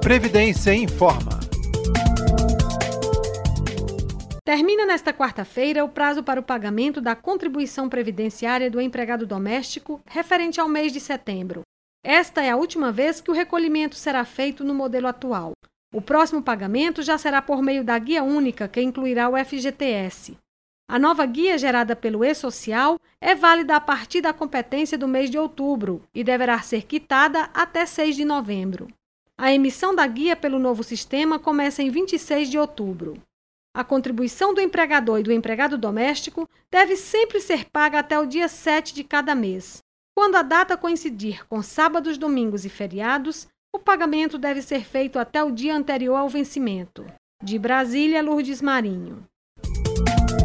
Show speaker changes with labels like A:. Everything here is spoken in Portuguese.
A: Previdência informa.
B: Termina nesta quarta-feira o prazo para o pagamento da contribuição previdenciária do empregado doméstico referente ao mês de setembro. Esta é a última vez que o recolhimento será feito no modelo atual. O próximo pagamento já será por meio da guia única, que incluirá o FGTS. A nova guia gerada pelo E-Social é válida a partir da competência do mês de outubro e deverá ser quitada até 6 de novembro. A emissão da guia pelo novo sistema começa em 26 de outubro. A contribuição do empregador e do empregado doméstico deve sempre ser paga até o dia 7 de cada mês. Quando a data coincidir com sábados, domingos e feriados, o pagamento deve ser feito até o dia anterior ao vencimento. De Brasília, Lourdes Marinho.